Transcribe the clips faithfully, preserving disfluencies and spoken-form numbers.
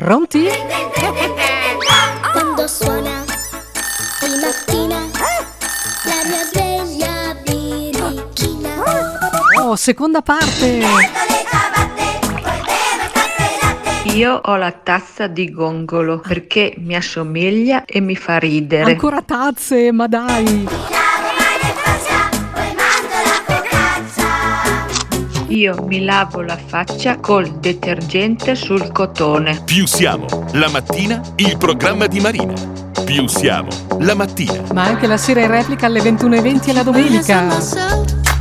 Pronti? Quando suona di mattina la mia sveglia birichina. Oh, seconda parte. Io ho la tazza di gongolo perché mi assomiglia e mi fa ridere. Ancora tazze, ma dai. Io mi lavo la faccia col detergente sul cotone. Più siamo, la mattina, il programma di Marina. Più siamo, la mattina. Ma anche la sera in replica alle ventuno e venti e la domenica.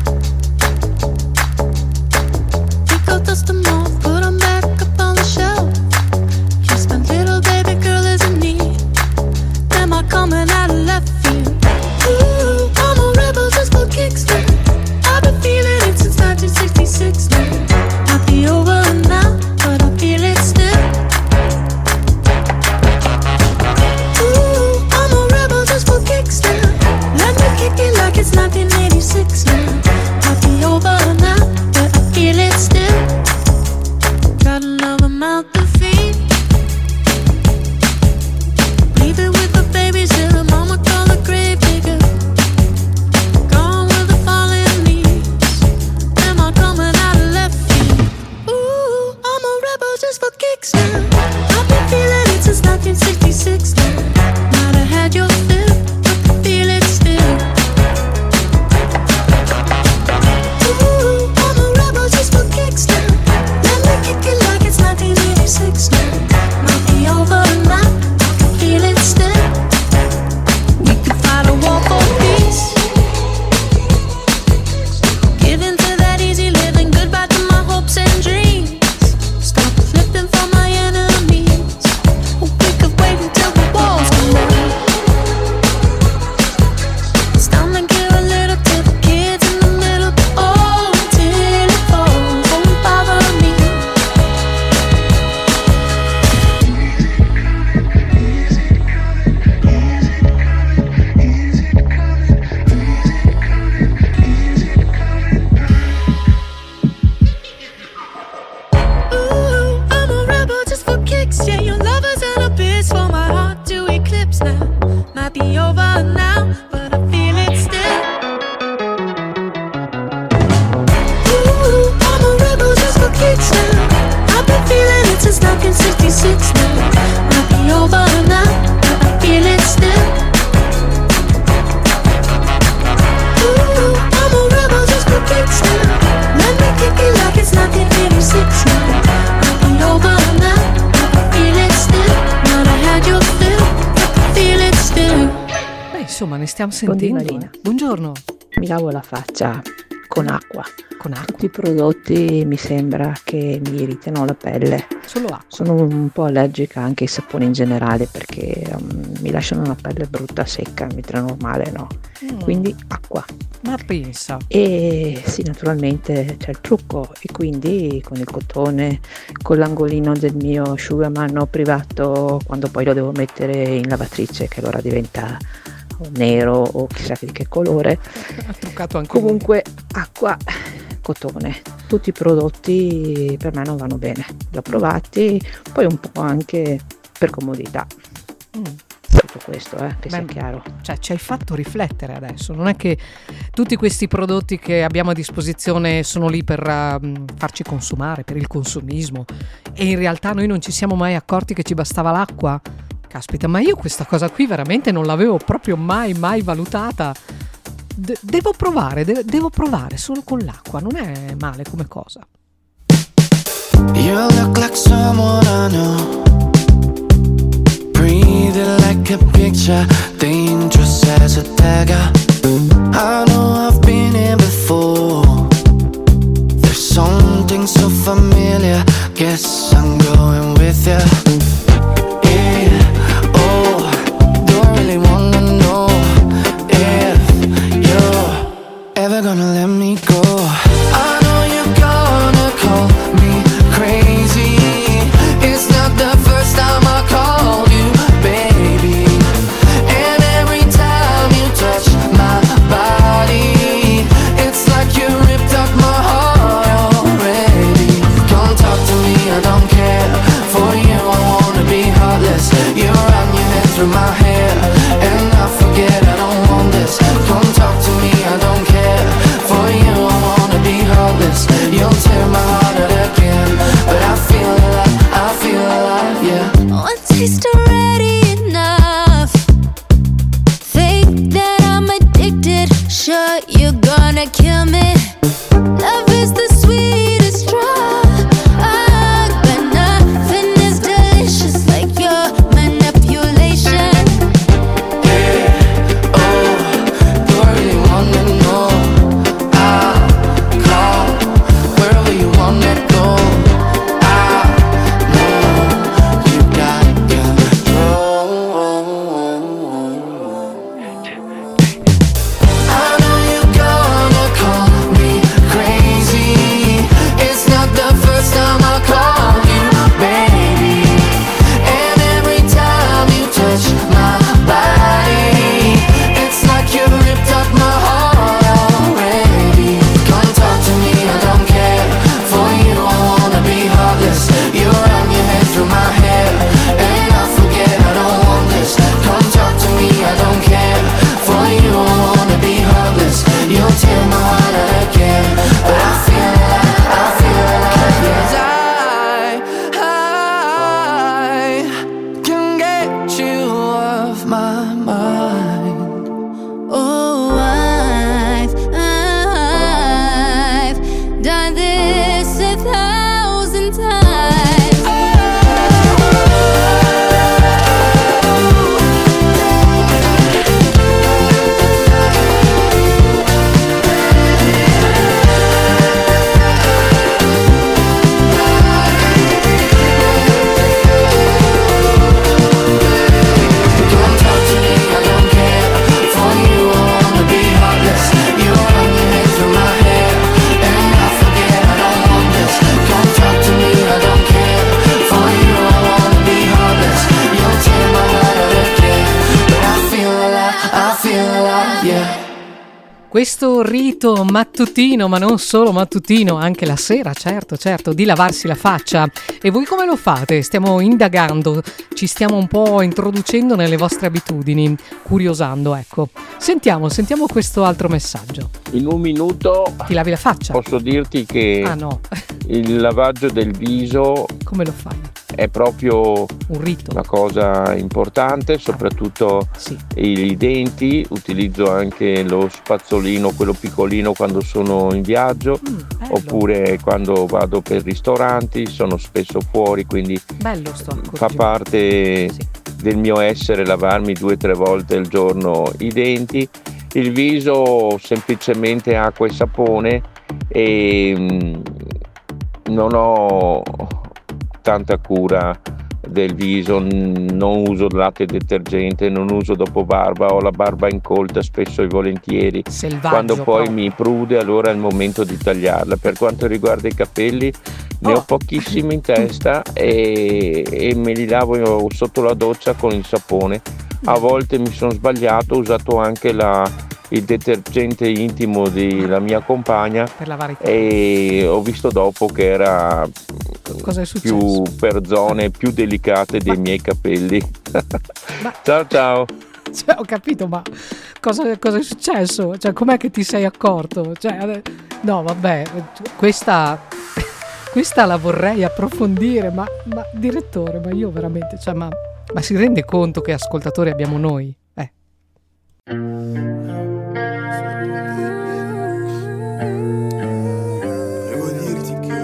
Insomma, ne stiamo sentendo. Buondì, Buongiorno. Mi lavo la faccia con acqua. Con acqua. Tutti i prodotti mi sembra che mi irritino la pelle. Solo acqua. Sono un po' allergica anche ai saponi in generale perché um, mi lasciano la pelle brutta, secca, mentre normale no. Mm. Quindi acqua. Ma pensa. E sì, naturalmente c'è il trucco e quindi con il cotone, con l'angolino del mio asciugamano privato, quando poi lo devo mettere in lavatrice che allora diventa nero o chissà di che colore. Ha truccato anche comunque acqua, cotone, tutti i prodotti per me non vanno bene, li ho provati, poi un po' anche per comodità. Mm. Tutto questo, eh, che Beh, sia chiaro. Cioè, ci hai fatto riflettere adesso. Non è che tutti questi prodotti che abbiamo a disposizione sono lì per uh, farci consumare, per il consumismo, e in realtà noi non ci siamo mai accorti che ci bastava l'acqua. Caspita, ma io questa cosa qui veramente non l'avevo proprio mai mai valutata. De- devo provare, de- devo provare solo con l'acqua, non è male come cosa. You look like someone I know, breathing like a picture, dangerous as a dagger. I know I've been here before, there's something so familiar, guess I'm going with you. Ever gonna let me go? I know you're gonna call me crazy. It's not the first time I called you, baby. And every time you touch my body, it's like you ripped up my heart already. Come talk to me, I don't through my hair. And I forget I don't want this. Come talk to me, I don't care. For you I wanna be heartless. You'll tear my heart out again, but I feel alive, I feel alive, yeah. One taste already enough. Think that I'm addicted. Sure, you're gonna kill me. Love is the sweetest drug, but nothing is delicious like your manipulation. Hey, oh, do I really wanna know? I'll call wherever you wanna go. I know you got control. I know you're gonna call me crazy. It's not the first time I call you baby. And every time you touch my body, it's like you ripped up my heart already. Come talk to me, I don't care. For you I wanna be heartless. You run your head through my hair, and I forget I don't want this. Come talk to me, I don't care. For you I wanna be heartless. You'll tear my heart out again, but I feel alive, I feel alive, yes. I, I can get you off my mind. Oh, I've, I've done this a thousand times. Don't talk to me, I don't care. For you I wanna be heartless. You run your head through my hair, and I forget I don't want this. Don't talk to me, I don't care. For you I wanna be heartless. You'll tear my heart out again, but I feel alive, I feel alive, yeah. Questo rito mattutino, ma non solo mattutino, anche la sera, certo, certo, di lavarsi la faccia. E voi come lo fate? Stiamo indagando, ci stiamo un po' introducendo nelle vostre abitudini, curiosando, ecco. Sentiamo, sentiamo questo altro messaggio. In un minuto Ti lavi la faccia? posso dirti che Ah no, il lavaggio del viso come lo fai? è proprio Un rito? una cosa importante, soprattutto Sì. i denti. Utilizzo anche lo spazzolino, quello piccolino, quando sono in viaggio, Mm, bello, oppure quando vado per ristoranti, sono spesso fuori, quindi bello sto fa accorgimento. parte Sì. del mio essere lavarmi due o tre volte al giorno i denti. Il viso semplicemente acqua e sapone, e mm, non ho tanta cura del viso, n- non uso latte detergente, non uso dopo barba, ho la barba incolta spesso e volentieri. Selvaggio Quando poi proprio. mi prude, allora è il momento di tagliarla. Per quanto riguarda i capelli, ne Oh. ho pochissimi in testa e, e me li lavo sotto la doccia con il sapone. A volte mi sono sbagliato, ho usato anche la, il detergente intimo della mia compagna Per lavare i capelli. e ho visto dopo che era Cosa è successo? più per zone più delicate dei miei capelli. Ma- Ciao ciao. Cioè, ho capito, ma cosa, cosa è successo? Cioè, com'è che ti sei accorto? Cioè, ade- no, vabbè, questa, questa la vorrei approfondire, ma, ma direttore, ma io veramente, cioè, ma, ma si rende conto che ascoltatori abbiamo noi? Eh. Devo dirti che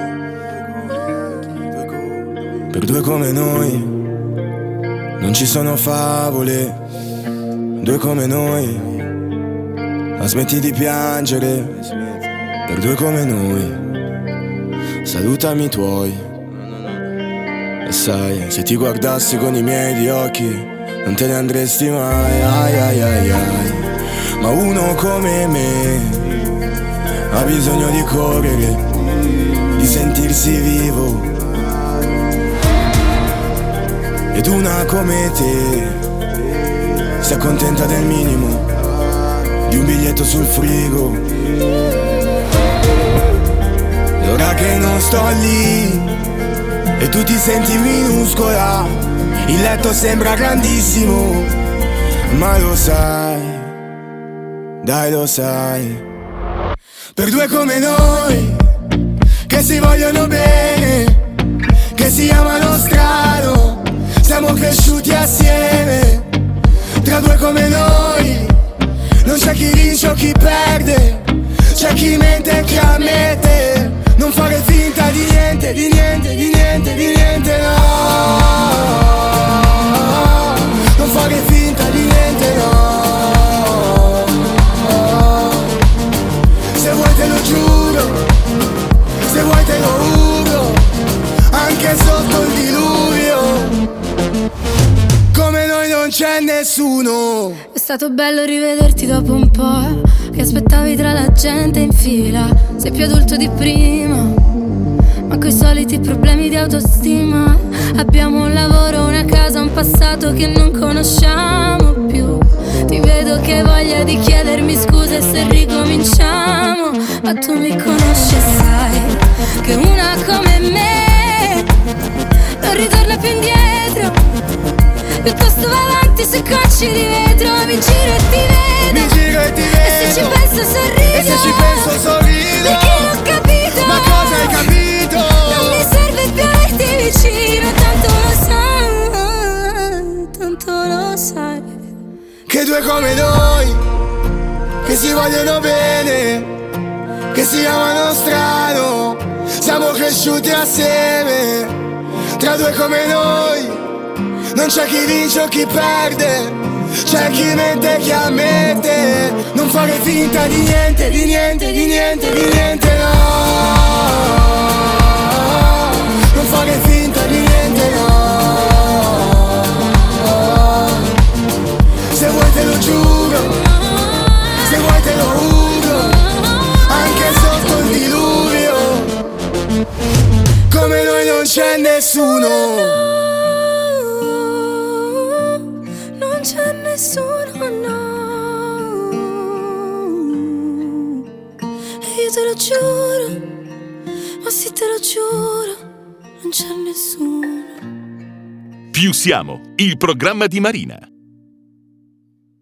per due come noi non ci sono favole. Due come noi, ma smetti di piangere. Per due come noi, salutami i tuoi. E sai, se ti guardassi con i miei di occhi, non te ne andresti mai, ai ai ai ai. Ma uno come me ha bisogno di correre, di sentirsi vivo. Ed una come te si accontenta del minimo, di un biglietto sul frigo. E ora che non sto lì e tu ti senti minuscola Il letto sembra grandissimo, ma lo sai, dai lo sai. Per due come noi, che si vogliono bene, che si amano strano, siamo cresciuti assieme. Tra due come noi, non c'è chi vince o chi perde, c'è chi mente e chi ammette. Non fare finta di niente, di niente, di niente, di niente, no. Non fare finta di niente, no. Se vuoi te lo giuro, se vuoi te lo giuro, anche sotto il diluvio, come noi non c'è nessuno. È stato bello rivederti dopo un po', che aspettavi tra la gente in fila. Sei più adulto di prima, ma coi soliti problemi di autostima. Abbiamo un lavoro, una casa, un passato che non conosciamo più. Ti vedo che hai voglia di chiedermi scuse se ricominciamo, ma tu mi conosci e sai che una come me non ritorna più indietro. Piuttosto va avanti su cocci di vetro. Mi giro e ti vedo, Mi giro e ti vedo, e se ci penso sorrido, e se ci penso sorrido, perché non ho capito. ma cosa hai capito? Non mi serve più averti vicino, tanto lo sai, tanto lo sai. Che due come noi, che si vogliono bene, che si amano strano, siamo cresciuti assieme. Tra due come noi, non c'è chi vince o chi perde, c'è chi mente e chi ammette. Non fare finta di niente, di niente, di niente, di niente, no. Non fare finta di niente, no. Se vuoi te lo giuro, se vuoi te lo giuro, anche sotto il diluvio, come noi non c'è nessuno. Non c'è nessuno, no. E io te lo giuro, ma sì te lo giuro, non c'è nessuno. Più siamo, il programma di Marina.